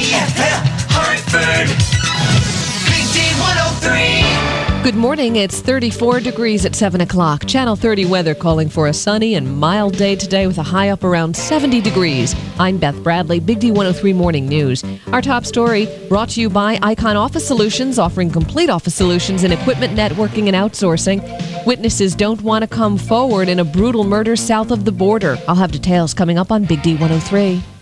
FM Hartford. Big D 103. Good morning. It's 34 degrees at 7 o'clock. Channel 30 weather calling for a sunny and mild day today with a high up around 70 degrees. I'm Beth Bradley, Big D 103 Morning News. Our top story brought to you by Icon Office Solutions, offering complete office solutions in equipment, networking, and outsourcing. Witnesses don't want to come forward in a brutal murder south of the border. I'll have details coming up on Big D 103.